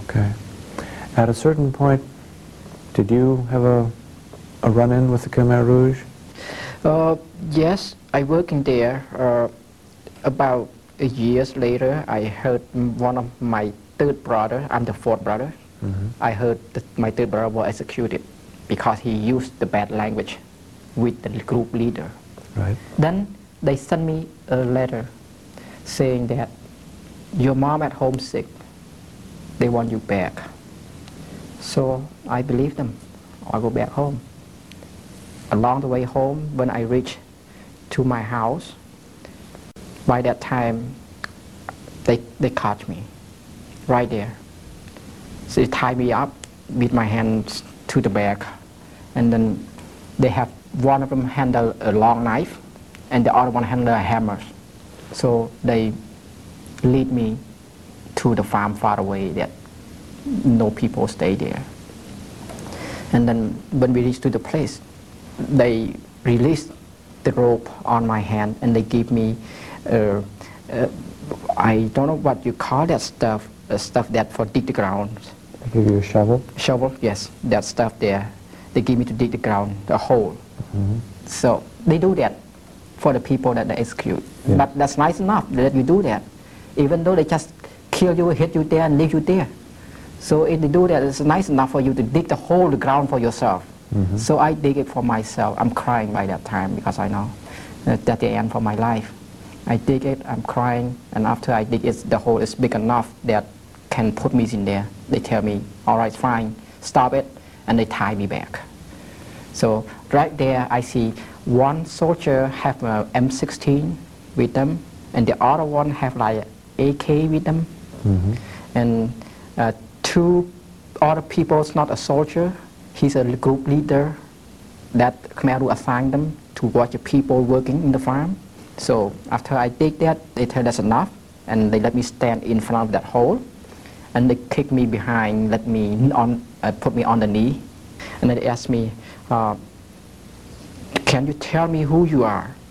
Okay. At a certain point, did you have a run-in with the Khmer Rouge? Yes, I working there. About a years later, I heard one of my third brother, I'm the fourth brother, I heard that my third brother was executed because he used the bad language with the group leader. Right. Then they sent me a letter saying that your mom at home sick, they want you back. So I believe them. I go back home. Along the way home, when I reach to my house, by that time, they caught me right there. So they tied me up with my hands to the back, and then they have one of them handle a long knife, and the other one handle a hammer. So they lead me to the farm far away that no people stay there. And then when we reach to the place, they released the rope on my hand and they give me, I don't know what you call that stuff, stuff that for dig the ground. They give you a shovel? Shovel, yes, that stuff there. They give me to dig the ground, the hole. So they do that for the people that they execute. Yeah. But that's nice enough that you do that, even though they just kill you, hit you there, and leave you there. So if they do that, it's nice enough for you to dig the hole, the ground for yourself. So I dig it for myself. I'm crying by that time because I know that's the end for my life. I dig it, I'm crying, and after I dig it, the hole is big enough that can put me in there. They tell me, all right, fine, stop it, and they tie me back. So right there, I see one soldier have a M16 with them, and the other one have like AK with them, and two other people, not a soldier. He's a group leader that Khmer Rouge assigned them to watch the people working in the farm. So after I did that, they tell that's enough, and they let me stand in front of that hole, and they kick me behind, let me on, put me on the knee, and then they asked me, can you tell me who you are?